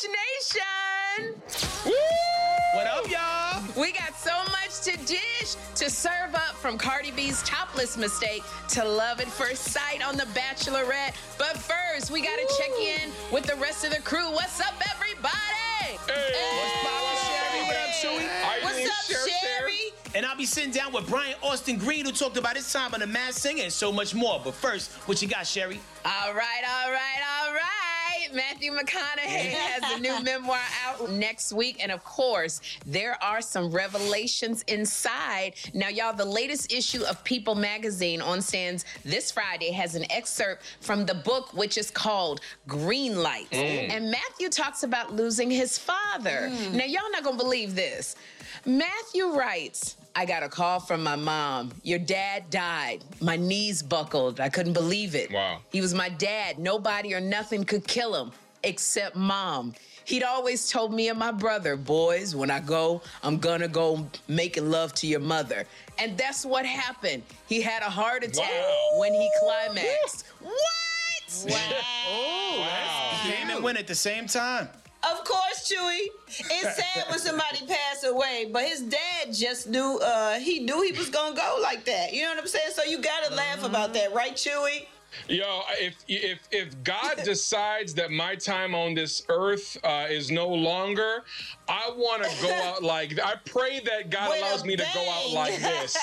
Dish Nation! What up, y'all? We got so much to dish to serve up, from Cardi B's topless mistake to love at first sight on The Bachelorette. But first, we got to check in with the rest of the crew. What's up, everybody? Hey. What's poppin', Sherry? What up, Chewy? What's up, Sherry? And I'll be sitting down with Brian Austin Green, who talked about his time on The Masked Singer and so much more. But first, what you got, Sherry? All right. Matthew McConaughey has a new memoir out next week. And of course, there are some revelations inside. Now, y'all, the latest issue of People magazine on stands this Friday has an excerpt from the book, which is called Green Lights. And Matthew talks about losing his father. Now, y'all not gonna believe this. Matthew writes, I got a call from my mom. Your dad died. My knees buckled. I couldn't believe it. Wow. He was my dad. Nobody or nothing could kill him except mom. He'd always told me and my brother, boys, when I go, I'm gonna go making love to your mother. And that's what happened. He had a heart attack when he climaxed. What? Wow. Came and went at the same time. Of course, Chewy. It's sad when somebody passed away, but his dad just knew he was gonna go like that. You know what I'm saying? So you gotta laugh about that, right, Chewy? Yo, if God decides that my time on this earth is no longer, I want to go out like, I pray that God With allows a me to go out bang. like this.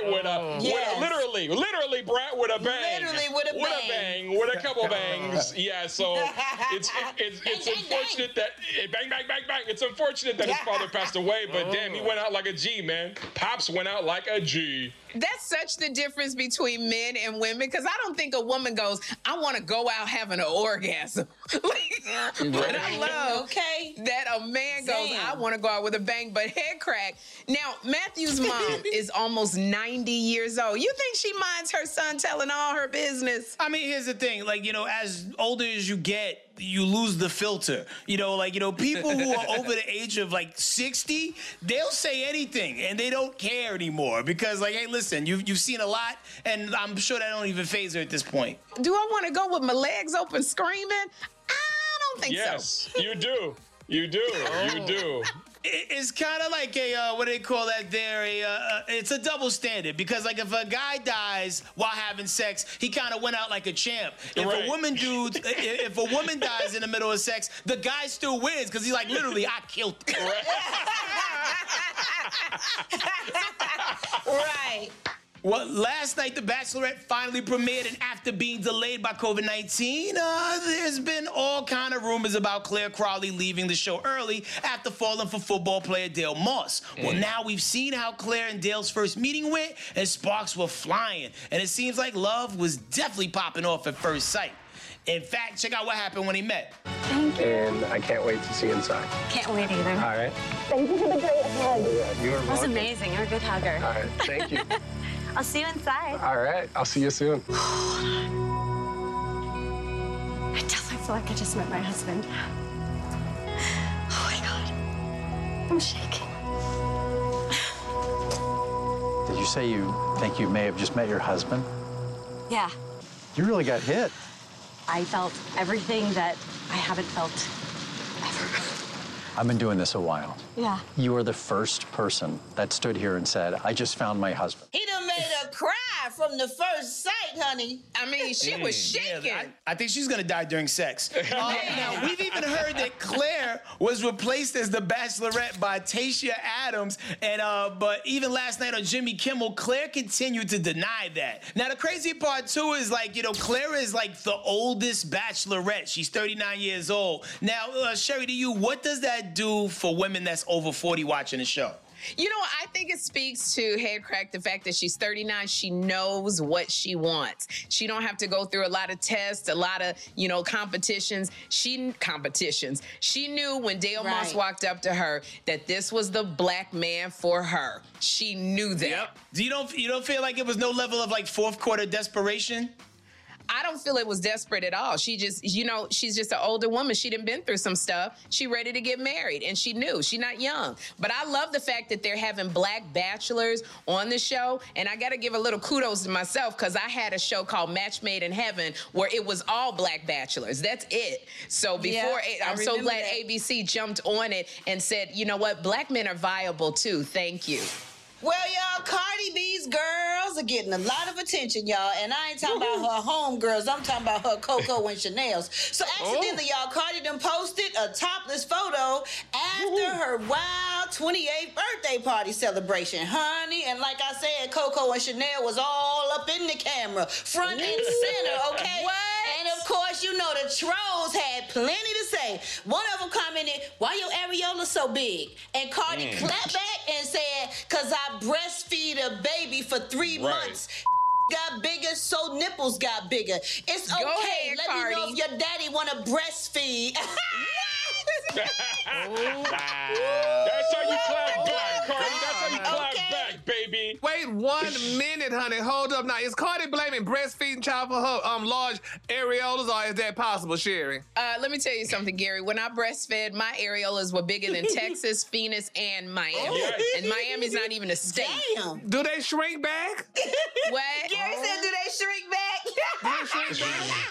Literally, Brad, with a bang. Literally with a bang. With a couple bangs. Yeah, so it's unfortunate that, bang, bang, bang, bang. It's unfortunate that his father passed away, but damn, he went out like a G, man. Pops went out like a G. That's such the difference between men and women, because I don't think a woman goes, I want to go out having an orgasm. But I love that a man goes, I want to go out with a bang, but head crack. Now, Matthew's mom is almost 90 years old. You think she minds her son telling all her business? I mean, here's the thing. Like, as older as you get, you lose the filter. People who are over the age of 60, they'll say anything and they don't care anymore because hey, listen, you've seen a lot, and I'm sure that don't even faze her at this point. Do I want to go with my legs open screaming? I don't think so. Yes, you do. You do. You do. It's kind of like a, what do they call that there? It's a double standard because, if a guy dies while having sex, he kind of went out like a champ. If if a woman dies in the middle of sex, the guy still wins because he's literally, I killed her. Right. Well, last night, The Bachelorette finally premiered, and after being delayed by COVID-19, there's been all kind of rumors about Claire Crowley leaving the show early after falling for football player Dale Moss. Well, now we've seen how Claire and Dale's first meeting went, and sparks were flying, and it seems like love was definitely popping off at first sight. In fact, check out what happened when he met. Thank you. And I can't wait to see you inside. Can't wait either. All right. Thank you for the great hug. You are That was amazing. You're a good hugger. All right. Thank you. I'll see you inside. All right. I'll see you soon. I definitely feel like I just met my husband. Oh my God. I'm shaking. Did you say you think you may have just met your husband? Yeah. You really got hit. I felt everything that I haven't felt ever. I've been doing this a while. Yeah. You are the first person that stood here and said, I just found my husband. He done made her cry from the first sight, honey. I mean, she was shaking. Yeah, I think she's gonna die during sex. Now, we've even heard that Claire was replaced as the Bachelorette by Tayshia Adams, and but even last night on Jimmy Kimmel, Claire continued to deny that. Now, the crazy part too is Claire is the oldest Bachelorette. She's 39 years old. Now, Sherry, to you, what does that do for women that's over 40 watching the show? I think it speaks to head crack the fact that she's 39. She knows what she wants. She don't have to go through a lot of tests, a lot of, competitions. She knew when Dale Moss walked up to her that this was the black man for her. She knew that. Yep. You don't feel like it was no level of fourth quarter desperation? I don't feel it was desperate at all. She just, she's just an older woman. She done been through some stuff. She ready to get married, and she knew. She's not young. But I love the fact that they're having black bachelors on the show, and I got to give a little kudos to myself because I had a show called Match Made in Heaven where it was all black bachelors. That's it. So I'm so glad ABC jumped on it and said, you know what, black men are viable too. Thank you. Well, y'all, Cardi B's girls are getting a lot of attention, y'all. And I ain't talking about her homegirls. I'm talking about her Coco and Chanel's. So accidentally, y'all, Cardi done posted a topless photo after her wild 28th birthday party celebration, honey. And like I said, Coco and Chanel was all up in the camera, front and center, okay? What? And of course, you know, the trolls had plenty to say. One of them commented, why your areola so big? And Cardi clapped back and said, because I breastfeed a baby for 3 months. Got bigger, so nipples got bigger. It's okay. Ahead, Let Cardi. me know if your daddy want to breastfeed. That's how you clap back, Cardi. That's how you clap back, baby. Wait 1 minute, honey. Hold up now. Is Cardi blaming breastfeeding child for her large areolas, or is that possible, Sherry? Let me tell you something, Gary. When I breastfed, my areolas were bigger than Texas, Phoenix, and Miami. And Miami's not even a state. Damn. Do they shrink back? What? Gary said, do they shrink back?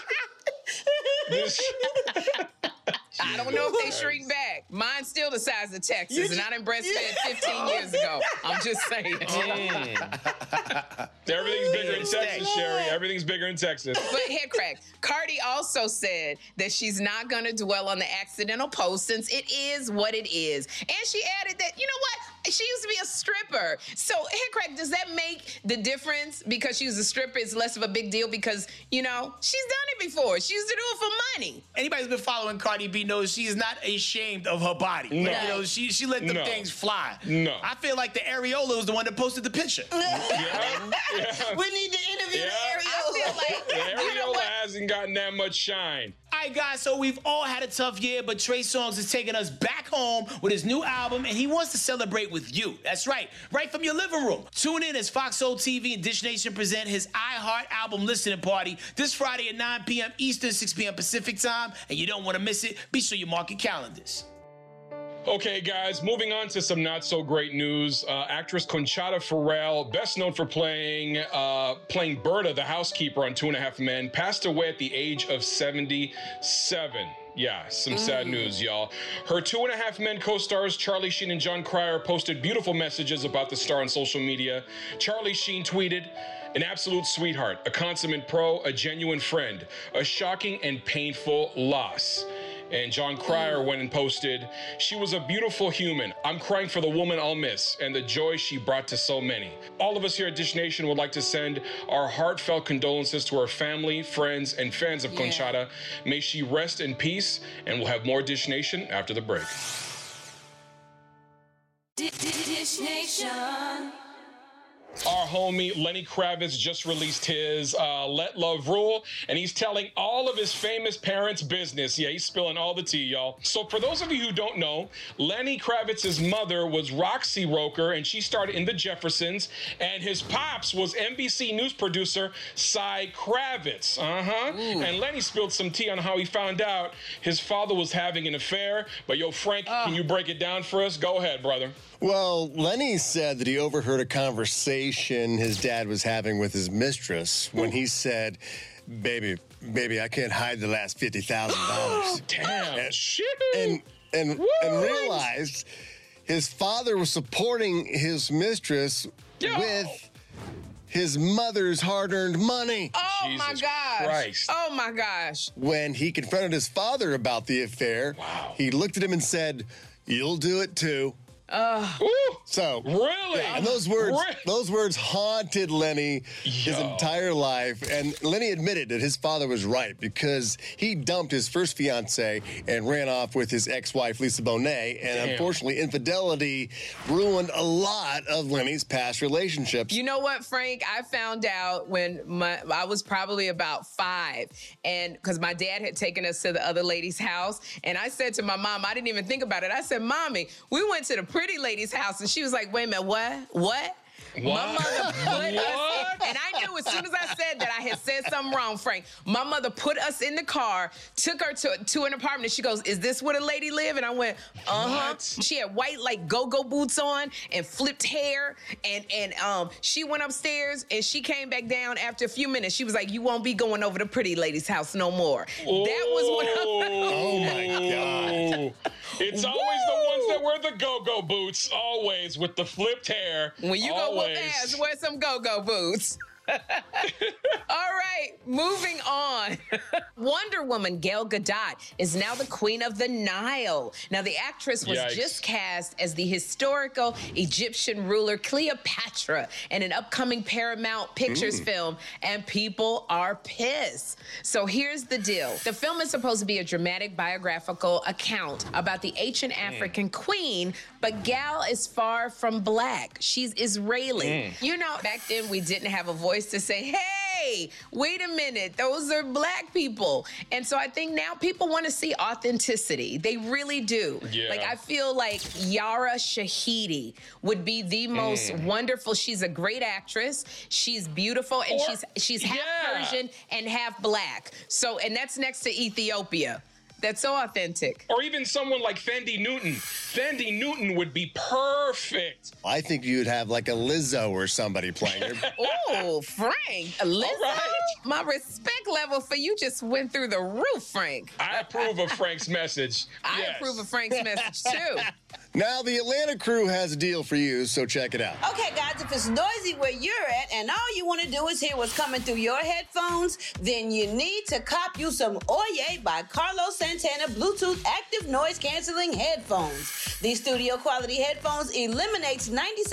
I don't know if they shrink back. Mine's still the size of Texas, and I done breastfed 15 years ago. I'm just saying. Everything's bigger in Texas, Sherry. Everything's bigger in Texas. But head crack. Cardi also said that she's not going to dwell on the accidental post since it is what it is. And she added that, you know what? She used to be a stripper. So, head crack, does that make the difference? Because she was a stripper, it's less of a big deal because, she's done it before. She used to do it for money. Anybody who's been following Cardi B knows she's not ashamed of her body. No. Like, she let them things fly. No. I feel like the areola was the one that posted the picture. We need to interview the areola. I feel like, The areola hasn't gotten that much shine. All right, guys, so we've all had a tough year, but Trey Songz is taking us back home with his new album, and he wants to celebrate with you. That's right from your living room. Tune in as Fox Soul TV and Dish Nation present his iHeart album listening party this Friday at 9 p.m. Eastern, 6 p.m. Pacific time, and you don't want to miss it. Be sure you mark your calendars. Okay, guys, moving on to some not so great news. Actress Conchata Ferrell, best known for playing Berta, the housekeeper on 2.5 Men, passed away at the age of 77. Yeah, some sad news, y'all. Her 2.5 Men co-stars Charlie Sheen and Jon Cryer posted beautiful messages about the star on social media. Charlie Sheen tweeted, "An absolute sweetheart, a consummate pro, a genuine friend, a shocking and painful loss." And Jon Cryer went and posted, "She was a beautiful human. I'm crying for the woman I'll miss and the joy she brought to so many. All of us here at Dish Nation would like to send our heartfelt condolences to her family, friends, and fans of Conchata. May she rest in peace, and we'll have more Dish Nation after the break." Dish Nation. Our homie Lenny Kravitz just released his Let Love Rule, and he's telling all of his famous parents' business. Yeah, he's spilling all the tea, y'all. So for those of you who don't know, Lenny Kravitz's mother was Roxy Roker, and she started in The Jeffersons, and his pops was NBC News producer Cy Kravitz. And Lenny spilled some tea on how he found out his father was having an affair. But yo, Frank, can you break it down for us? Go ahead, brother. Well, Lenny said that he overheard a conversation his dad was having with his mistress when he said, baby, I can't hide the last $50,000. Damn, shit. And realized his father was supporting his mistress with his mother's hard-earned money. Oh, Jesus my gosh. Christ. Oh, my gosh. When he confronted his father about the affair, he looked at him and said, "You'll do it too." So really, and those words haunted Lenny his entire life. And Lenny admitted that his father was right because he dumped his first fiance and ran off with his ex-wife Lisa Bonet. And unfortunately, infidelity ruined a lot of Lenny's past relationships. You know what, Frank? I found out when I was probably about 5, and because my dad had taken us to the other lady's house, and I said to my mom, I didn't even think about it. I said, "Mommy, we went to the pretty lady's house," and she was like, "Wait a minute, what?" My mother put us in, and I knew as soon as I said that I had said something wrong, Frank. My mother put us in the car, took her to an apartment, and she goes, "Is this where the lady live?" And I went, "Uh-huh." She had white, like, go-go boots on and flipped hair, and she went upstairs, and she came back down after a few minutes. She was like, "You won't be going over to Pretty Lady's house no more." Oh. That was when Oh, my God. It's always the ones that wear the go-go boots, always, with the flipped hair. When you go whoop ass, wear some go-go boots. All right, moving on. Wonder Woman Gal Gadot is now the Queen of the Nile. Now, the actress was just cast as the historical Egyptian ruler Cleopatra in an upcoming Paramount Pictures film, and people are pissed. So here's the deal. The film is supposed to be a dramatic biographical account about the ancient African queen, but Gal is far from black. She's Israeli. You know, back then we didn't have a voice to say, hey, wait a minute, those are black people. And so I think now people want to see authenticity. They really do. Yeah. Like, I feel like Yara Shahidi would be the most wonderful. She's a great actress. She's beautiful, and she's half Persian and half black. So, and that's next to Ethiopia. That's so authentic. Or even someone like Fendi Newton. Fendi Newton would be perfect. I think you'd have like a Lizzo or somebody playing her. Oh, Frank. Lizzo? Right. My respect level for you just went through the roof, Frank. I approve of Frank's message. I approve of Frank's message, too. Now, the Atlanta crew has a deal for you, so check it out. Okay, guys, if it's noisy where you're at and all you want to do is hear what's coming through your headphones, then you need to cop you some Oye by Carlos Santana Bluetooth active noise canceling headphones. These studio quality headphones eliminates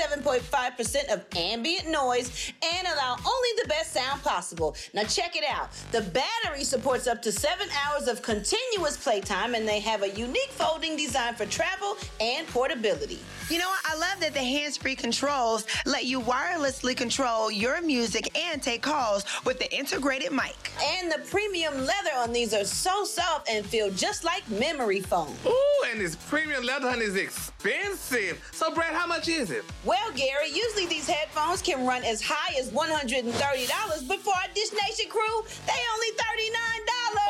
97.5% of ambient noise and allow only the best sound possible. Now check it out. The battery supports up to 7 hours of continuous playtime, and they have a unique folding design for travel and portability. You know what? I love that the hands-free controls let you wirelessly control your music and take calls with the integrated mic. And the premium leather on these are so soft and feel just like memory foam. Ooh, and this premium leather, honey, is expensive. So, Brad, how much is it? Well, Gary, usually these headphones can run as high as $130, but for our Dish Nation crew, they only $39.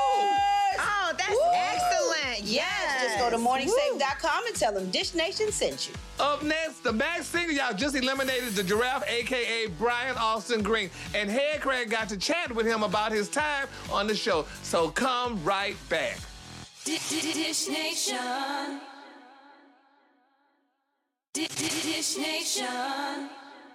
Oh, that's excellent. Yes. Just go to morningsafe.com and tell them Dish Nation sent you. Up next, the Masked Singer, y'all just eliminated the Giraffe, a.k.a. Brian Austin Green. And Head Craig got to chat with him about his time on the show. So come right back. Dish Nation. Dish Nation.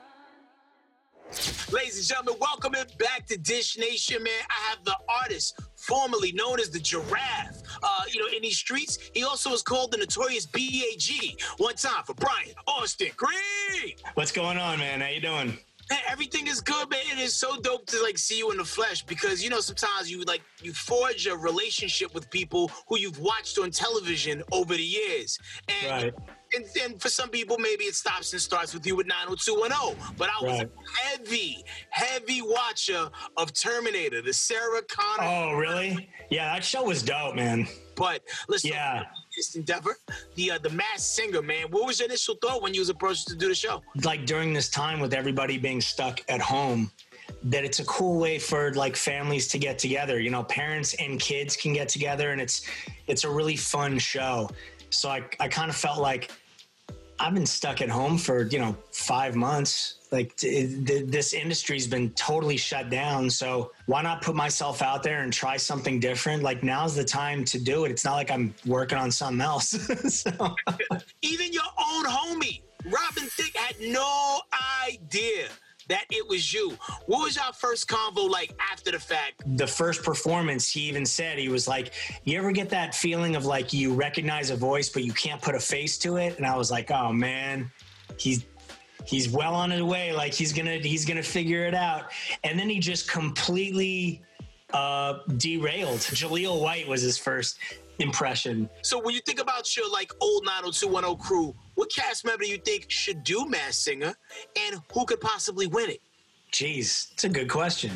Ladies and gentlemen, welcome back to Dish Nation, man. I have the artist formerly known as the Giraffe. In these streets, he also is called the Notorious B.A.G. One time for Brian Austin Green. What's going on, man? How you doing? Man, everything is good, man. It is so dope to see you in the flesh because sometimes you forge a relationship with people who you've watched on television over the years. And right. And for some people, maybe it stops and starts with you with 90210. But I was a heavy watcher of Terminator, the Sarah Connor. Oh, really? Yeah, that show was dope, man. But listen, this endeavor, the Masked Singer, man. What was your initial thought when you was approached to do the show? Like during this time with everybody being stuck at home, that it's a cool way for families to get together. Parents and kids can get together, and it's a really fun show. So I kind of felt like I've been stuck at home for 5 months. This industry's been totally shut down. So why not put myself out there and try something different? Now's the time to do it. It's not like I'm working on something else. So. Even your own homie, Robin Thicke, had no idea that it was you. What was your first convo like after the fact? The first performance, he even said, he was like, you ever get that feeling of you recognize a voice, but you can't put a face to it? And I was like, oh man, he's well on his way. He's gonna figure it out. And then he just completely derailed. Jaleel White was his first impression. So when you think about your old 90210 crew, what cast member do you think should do Masked Singer, and who could possibly win it? Jeez, it's a good question.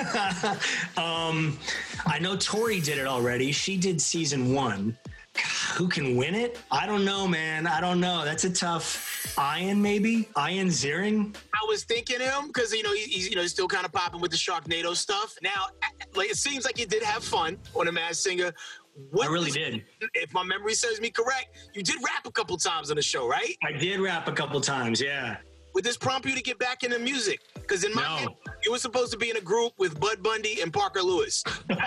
I know Tori did it already. She did season 1. Who can win it? I don't know, man. I don't know. That's a tough. Ian, maybe? Ian Ziering? I was thinking him because, he's still kind of popping with the Sharknado stuff. Now, it seems like you did have fun on The Masked Singer. I really did. If my memory serves me correct, you did rap a couple times on the show, right? I did rap a couple times, yeah. Would this prompt you to get back into music? Because in my head, you were supposed to be in a group with Bud Bundy and Parker Lewis.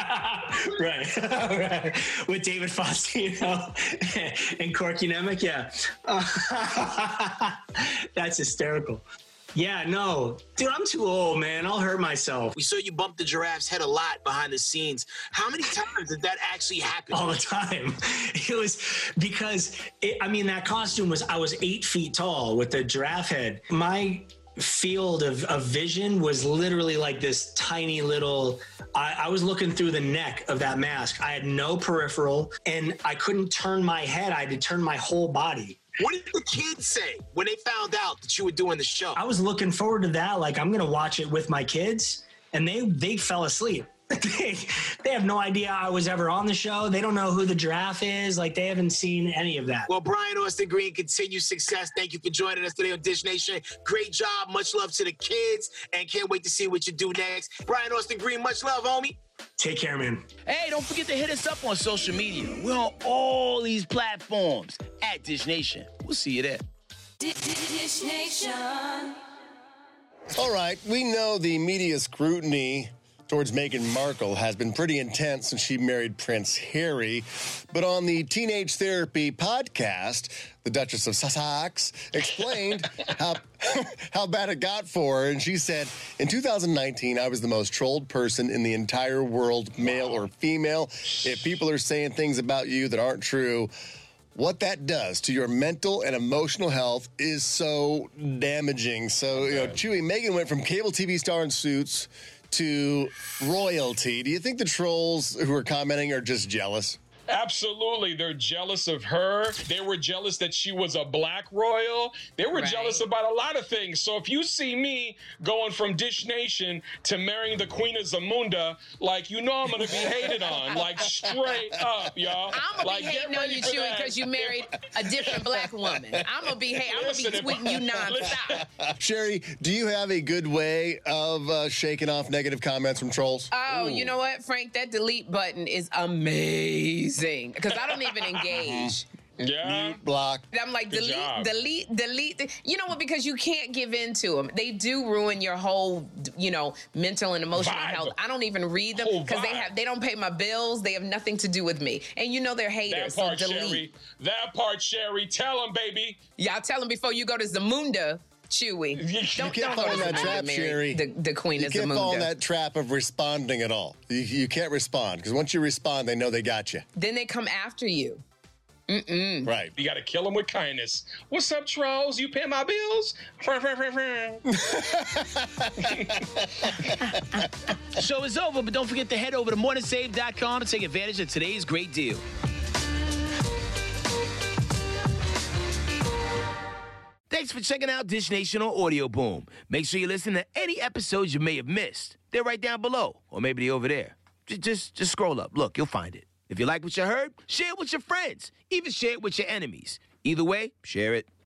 right. With David Faustino and Corky Nemec, yeah. That's hysterical. Yeah, no. Dude, I'm too old, man. I'll hurt myself. We saw you bump the giraffe's head a lot behind the scenes. How many times did that actually happen? All the time. It was because, that costume was, I was 8 feet tall with the giraffe head. My field of vision was literally like this tiny little, I was looking through the neck of that mask. I had no peripheral and I couldn't turn my head. I had to turn my whole body. What did the kids say when they found out that you were doing the show? I was looking forward to that. Like, I'm going to watch it with my kids. And they fell asleep. They have no idea I was ever on the show. They don't know who the giraffe is. Like, they haven't seen any of that. Well, Brian Austin Green, continued success. Thank you for joining us today on Dish Nation. Great job. Much love to the kids. And can't wait to see what you do next. Brian Austin Green, much love, homie. Take care, man. Hey, don't forget to hit us up on social media. We're on all these platforms at Dish Nation. We'll see you there. Dish Nation. All right, we know the media scrutiny towards Meghan Markle has been pretty intense since she married Prince Harry. But on the Teenage Therapy podcast, the Duchess of Sussex explained how bad it got for her. And she said, in 2019, I was the most trolled person in the entire world, male or female. If people are saying things about you that aren't true, what that does to your mental and emotional health is so damaging. So, Chewy, Meghan went from cable TV star in Suits to royalty. Do you think the trolls who are commenting are just jealous? Absolutely. They're jealous of her. They were jealous that she was a black royal. They were jealous about a lot of things. So if you see me going from Dish Nation to marrying the Queen of Zamunda, I'm going to be hated on, straight up, y'all. I'm going to be hating on you, Chewy, because you married a different black woman. I'm going to be tweeting you nonstop. Sherry, do you have a good way of shaking off negative comments from trolls? Oh, you know what, Frank? That delete button is amazing. Because I don't even engage. Yeah. Mute, block. I'm like, delete. You know what? Because you can't give in to them. They do ruin your whole, mental and emotional health. I don't even read them because they don't pay my bills. They have nothing to do with me. And they're haters. That part, so delete. Sherry. That part, Sherry. Tell them, baby. Yeah, I'll tell them before you go to Zamunda. Chewy. You can't fall in that trap, Sherry. The Queen of Zamunda. You can't fall in that trap of responding at all. You can't respond, because once you respond, they know they got you. Then they come after you. Right. You got to kill them with kindness. What's up, trolls? You pay my bills? Show is over, but don't forget to head over to morningsave.com to take advantage of today's great deal. Thanks for checking out Dish Nation on Audio Boom. Make sure you listen to any episodes you may have missed. They're right down below, or maybe they're over there. Just scroll up. Look, you'll find it. If you like what you heard, share it with your friends. Even share it with your enemies. Either way, share it.